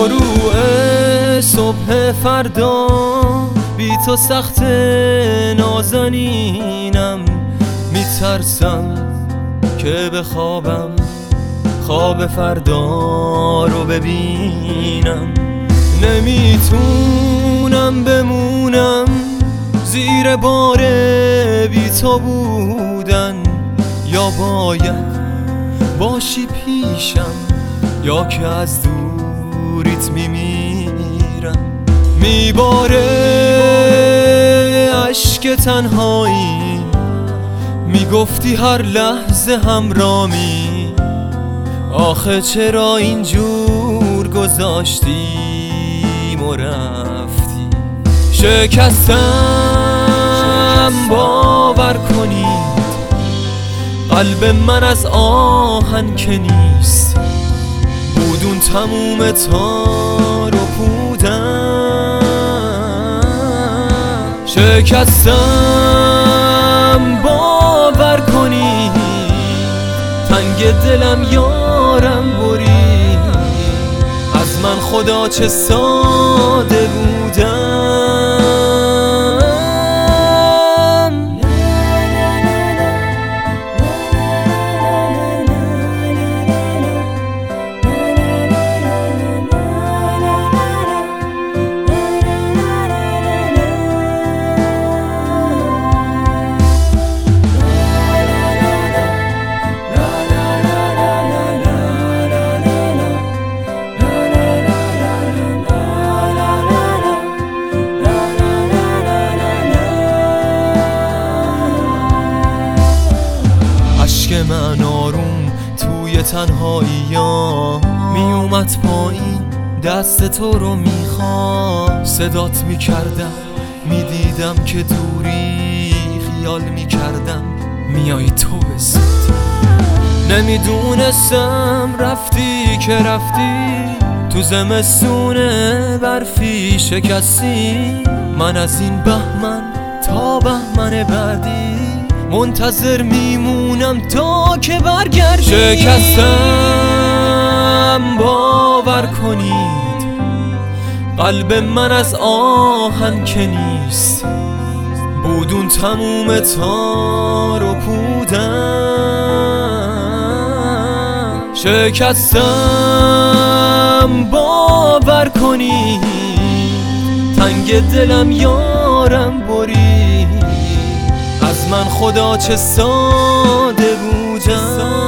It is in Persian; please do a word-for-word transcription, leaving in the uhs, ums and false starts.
شروع صبح فردا بی تو سخت نازنینم، میترسم که بخوابم خواب فردا رو ببینم. نمیتونم بمونم زیر بار بی تو بودن، یا باید باشی پیشم یا که از دوریت میمیرم. میباره عشق تنهایی، میگفتی هر لحظه همرامی، آخه چرا اینجور گذاشتیم و رفتی؟ شکستم باور کنید، قلب من از آهن که نیست، بودون تموم تار و پودم. شکستم باور کنید، تنگ دلم یارم برید، از من خدا چه ساده بودم. من آروم توی تنهایی ها می اومد پایین، دست تو رو میخوام، صدات میکردم میدیدم که دوری، خیال میکردم میای تو بزد. نمیدونستم رفتی که رفتی، تو زمستون برفی شکستی، من از این بهمن تا بهمن بعدی منتظر میمونم تا که برگردی. شکستم باور کنید، قلب من از آهن که نیست، بودون تموم تار و پودم. شکستم باور کنید، تنگ دلم یارم برید، از من خدا چه ساده بودم.